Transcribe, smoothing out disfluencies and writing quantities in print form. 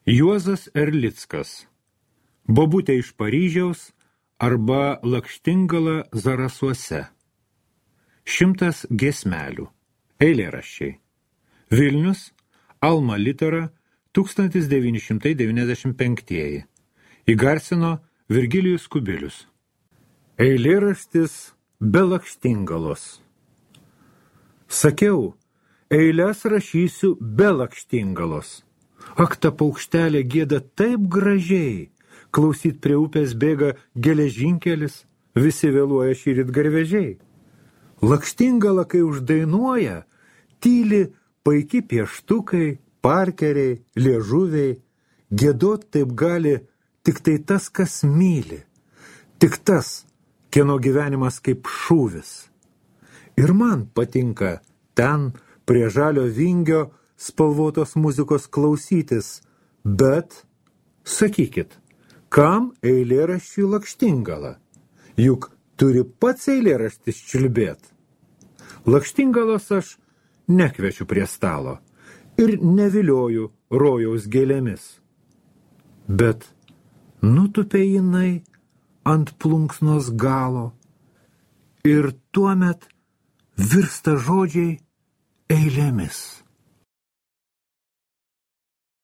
Juozas Erlickas, Bobutė iš Paryžiaus arba Lakštingala Zarasuose. 100 giesmelių. Eilėraščiai. Vilnius, Alma Litera, 1995. Įgarsino Virgilijus Kubilius. Eilėraštis be Lakštingalos. Sakiau, eiles rašysiu be Lakštingalos. Ak, ta paukštelė gieda taip gražiai. Klausyt prie upės bėga geležinkelis, visi vėluoja šįryt garvežiai. Lakštingala, kai uždainuoja, tyli paiki pieštukai, parkeriai, liežuviai. Giedot taip gali tik tai tas, kas myli. Tik tas, kieno gyvenimas kaip šūvis. Ir man patinka ten, prie žalio vingio, spalvotos muzikos klausytis, bet, sakykit, kam eilėraščiui Lakštingala? Juk turi pats eilėraštis čiulbėt. Lakštingalos aš nekvečiu prie stalo ir nevilioju rojaus gėlėmis. Bet nutupė jinai ant plunksnos galo ir tuomet virsta žodžiai eilėmis.